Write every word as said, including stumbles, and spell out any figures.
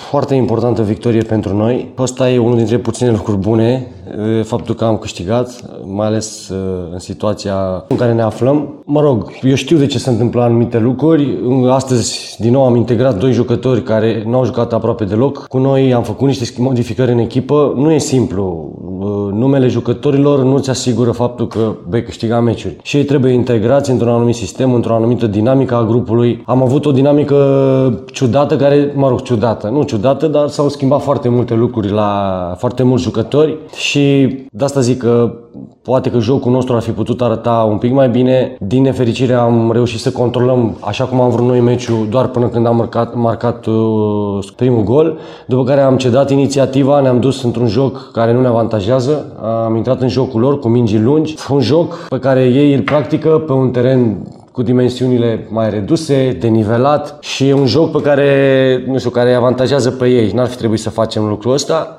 foarte importantă victorie pentru noi. Ăsta e unul dintre puține lucruri bune, faptul că am câștigat, mai ales în situația în care ne aflăm. Mă rog, eu știu de ce se întâmplă anumite lucruri. Astăzi, din nou, am integrat doi jucători care nu au jucat aproape deloc. Cu noi am făcut niște modificări în echipă. Nu e simplu. Numele jucătorilor nu ți asigură faptul că vei câștiga meciuri. Și ei trebuie integrați într-un anumit sistem, într-o anumită dinamică a grupului. Am avut o dinamică ciudată care, mă rog, ciudată, nu ciudată, dar s-au schimbat foarte multe lucruri la foarte mulți jucători și de asta zic că poate că jocul nostru ar fi putut arăta un pic mai bine. Din nefericire am reușit să controlăm așa cum am vrut noi meciul doar până când am marcat, marcat uh, primul gol, după care am cedat inițiativa, ne-am dus într-un joc care nu ne avantajează, am intrat în jocul lor cu mingi lungi, un joc pe care ei îl practică pe un teren cu dimensiunile mai reduse, denivelat și un joc pe care, nu știu, care îi avantajează pe ei. N-ar fi trebuit să facem lucrul ăsta.